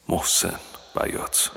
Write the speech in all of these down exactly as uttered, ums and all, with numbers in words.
محسن بیات.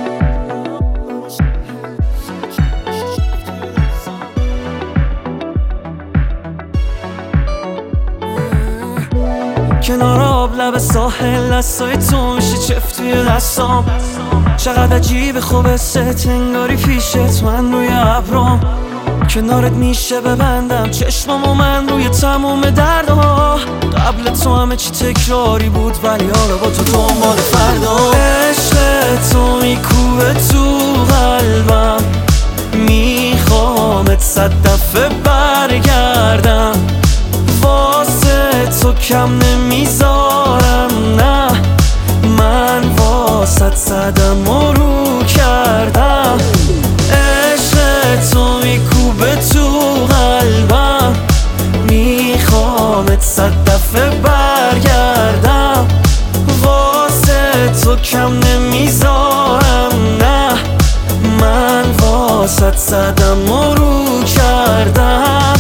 کنار آب لب ساحل دستای تو میشه چفت توی دستام. چقدر عجیب خوب ست انگاری پیشت من روی ابرام. کنارت میشه ببندم چشمامو من روی تموم دردها. قبل تو همه چی تکراری بود ولی حالا با تو دنبال فردا. عشق تو میکوبه تو قلبم، میخوامت صد دفعه برگردم. واسه تو کم نمیذارم، نه من واسه صدم و رو کردم. عشق تو میکوبه تو قلبم، میخوامت صد دفعه برگردم. واسه تو کم نمیذارم، نه من واسه صدم و رو کردم.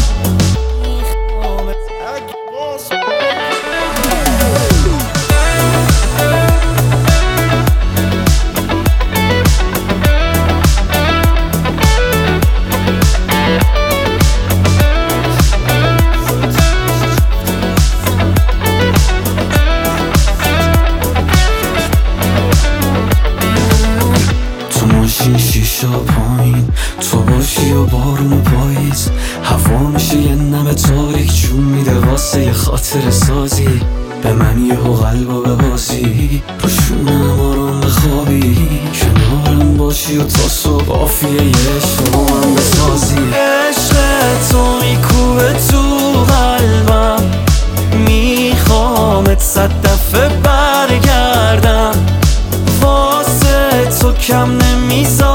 شیشا پایین تو باشی و بارون پاییز، هوا میشه یه نم تاریک جون میده واسه یه خاطر سازی. به من یه هو قلبا ببازی، روشونم آرام بخوابی. کنارم باشی و تا صبح آفیه یه عشق با من بسازی. عشق تو میکوبه تو قلبم، میخوامت صد دفعه برگردم. واسه تو کم نمیذارم،